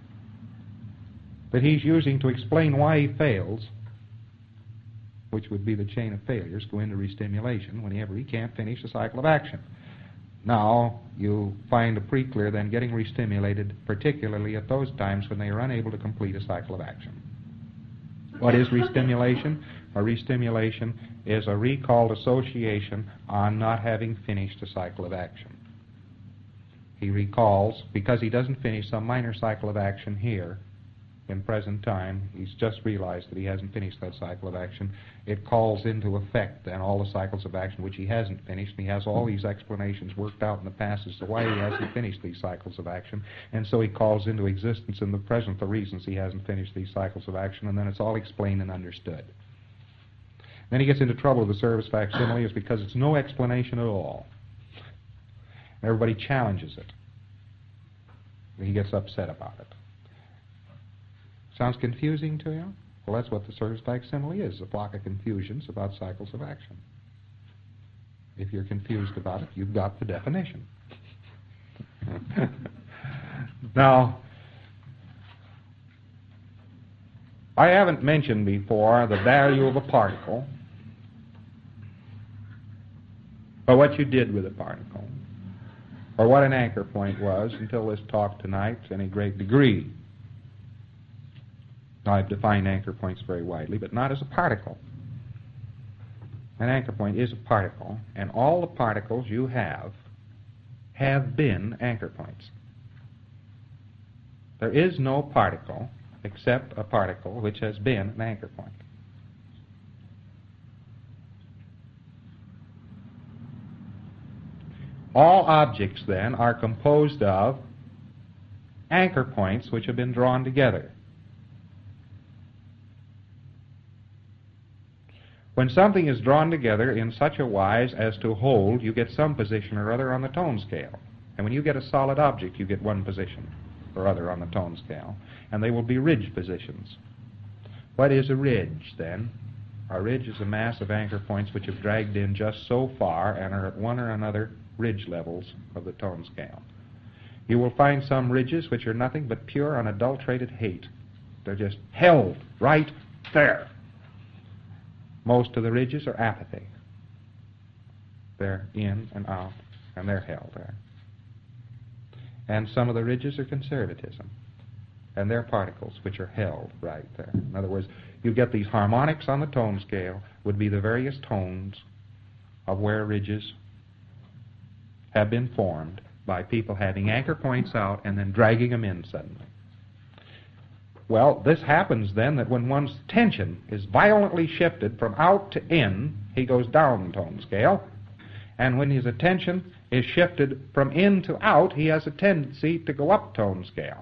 that he's using to explain why he fails, which would be the chain of failures, go into restimulation whenever he can't finish a cycle of action. Now, you find a preclear then getting restimulated, particularly at those times when they are unable to complete a cycle of action. What is restimulation? A restimulation is a recalled association on not having finished a cycle of action. He recalls, because he doesn't finish some minor cycle of action here, in present time, he's just realized that he hasn't finished that cycle of action. It calls into effect then all the cycles of action which he hasn't finished, and he has all these explanations worked out in the past as to why he hasn't finished these cycles of action, and so he calls into existence in the present the reasons he hasn't finished these cycles of action, and then it's all explained and understood. Then he gets into trouble with the service facsimile is because it's no explanation at all. Everybody challenges it. He gets upset about it. Sounds confusing to you? Well, that's what the service facsimile is, a flock of confusions about cycles of action. If you're confused about it, you've got the definition. Now, I haven't mentioned before the value of a particle, or what you did with a particle, or what an anchor point was until this talk tonight to any great degree. I've defined anchor points very widely, but not as a particle. An anchor point is a particle, and all the particles you have have been anchor points. There is no particle except a particle which has been an anchor point. All objects, then, are composed of anchor points which have been drawn together. When something is drawn together in such a wise as to hold, you get some position or other on the tone scale. And when you get a solid object, you get one position or other on the tone scale. And they will be ridge positions. What is a ridge, then? A ridge is a mass of anchor points which have dragged in just so far and are at one or another ridge levels of the tone scale. You will find some ridges which are nothing but pure unadulterated hate. They're just held right there. Most of the ridges are apathy. They're in and out, and they're held there. And some of the ridges are conservatism, and they're particles which are held right there. In other words, you get these harmonics on the tone scale would be the various tones of where ridges have been formed by people having anchor points out and then dragging them in suddenly. Well, this happens then that when one's tension is violently shifted from out to in, he goes down the tone scale. And when his attention is shifted from in to out, he has a tendency to go up tone scale.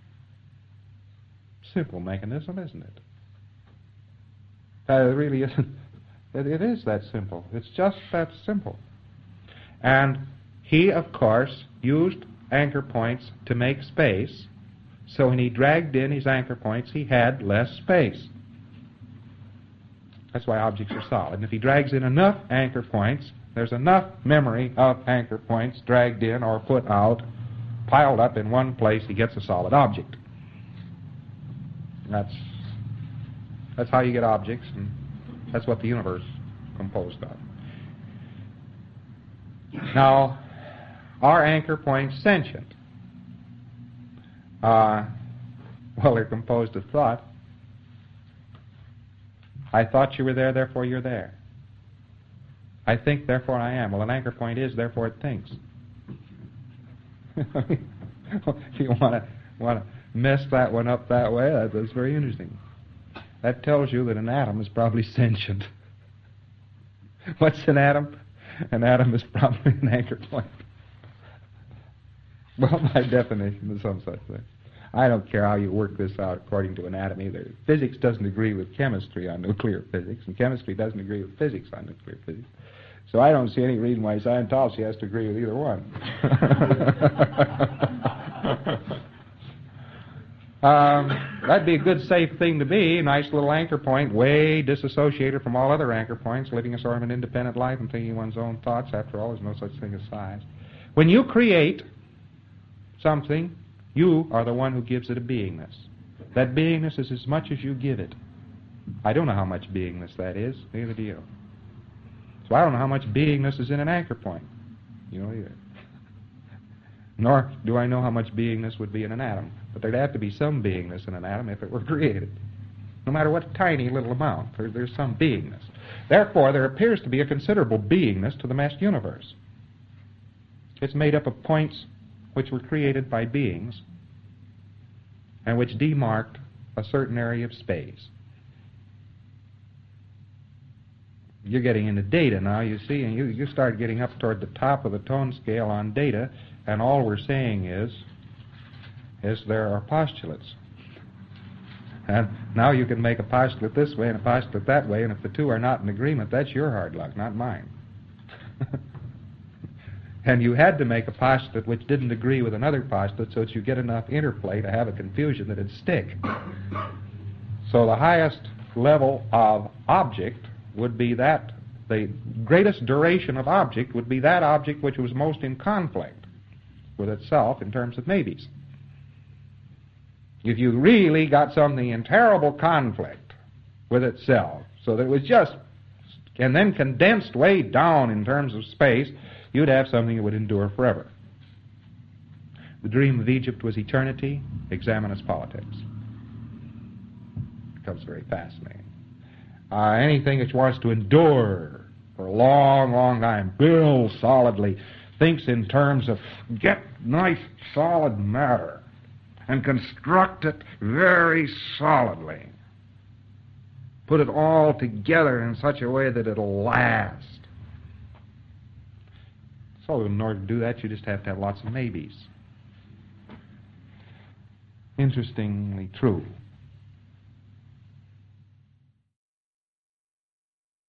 Simple mechanism, isn't it? Uh, it really isn't. It, it is that simple. It's just that simple. And he, of course, used anchor points to make space. So when he dragged in his anchor points, he had less space. That's why objects are solid. And if he drags in enough anchor points, there's enough memory of anchor points dragged in or put out, piled up in one place, he gets a solid object. That's, that's how you get objects, and that's what the universe is composed of. Now, are anchor points sentient? Uh, Well, they're composed of thought. I thought you were there, therefore you're there. I think, therefore I am. Well, an anchor point is, therefore it thinks. If you want to want to mess that one up that way, that, that's very interesting. That tells you that an atom is probably sentient. What's an atom? An atom is probably an anchor point. Well, by definition, there's some such thing. I don't care how you work this out according to an atom either. Physics doesn't agree with chemistry on nuclear physics, and chemistry doesn't agree with physics on nuclear physics. So I don't see any reason why Scientology has to agree with either one. um, that'd be a good, safe thing to be. A nice little anchor point, way disassociated from all other anchor points, living a sort of an independent life and thinking one's own thoughts. After all, there's no such thing as size. When you create something, you are the one who gives it a beingness. That beingness is as much as you give it. I don't know how much beingness that is, neither do you. So I don't know how much beingness is in an anchor point. You know either. Nor do I know how much beingness would be in an atom. But there'd have to be some beingness in an atom if it were created. No matter what tiny little amount, there, there's some beingness. Therefore, there appears to be a considerable beingness to the meshed universe. It's made up of points which were created by beings and which demarked a certain area of space. You're getting into data now, you see, and you, you start getting up toward the top of the tone scale on data, and all we're saying is, is there are postulates. And now you can make a postulate this way and a postulate that way, and if the two are not in agreement, that's your hard luck, not mine. And you had to make a postulate which didn't agree with another postulate so that you get enough interplay to have a confusion that it'd stick. So the highest level of object would be that, the greatest duration of object would be that object which was most in conflict with itself in terms of maybes. If you really got something in terrible conflict with itself, so that it was just, and then condensed way down in terms of space, you'd have something that would endure forever. The dream of Egypt was eternity. Examine its politics. It becomes very fascinating. Uh, anything that wants to endure for a long, long time, build solidly, thinks in terms of get nice, solid matter and construct it very solidly. Put it all together in such a way that it'll last. So in order to do that, you just have to have lots of maybes. Interestingly true.